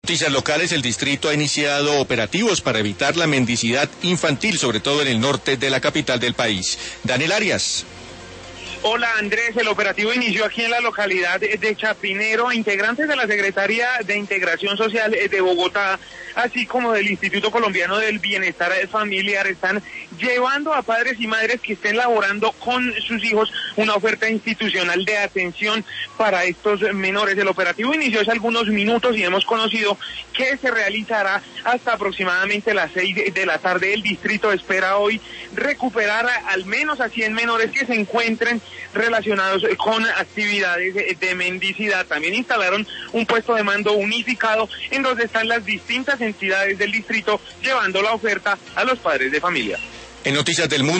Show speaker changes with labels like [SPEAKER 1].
[SPEAKER 1] Noticias locales, el distrito ha iniciado operativos para evitar la mendicidad infantil, sobre todo en el norte de la capital del país. Daniel Arias.
[SPEAKER 2] Hola Andrés, el operativo inició aquí en la localidad de Chapinero. Integrantes de la Secretaría de Integración Social de Bogotá, así como del Instituto Colombiano del Bienestar Familiar, están llevando a padres y madres que estén laborando con sus hijos una oferta institucional de atención para estos menores. El operativo inició hace algunos minutos y hemos conocido que se realizará hasta aproximadamente las 6 de la tarde. El distrito espera hoy recuperar al menos a 100 menores que se encuentren relacionados con actividades de mendicidad. También instalaron un puesto de mando unificado en donde están las distintas entidades del distrito llevando la oferta a los padres de familia.
[SPEAKER 1] En Noticias del Mundo.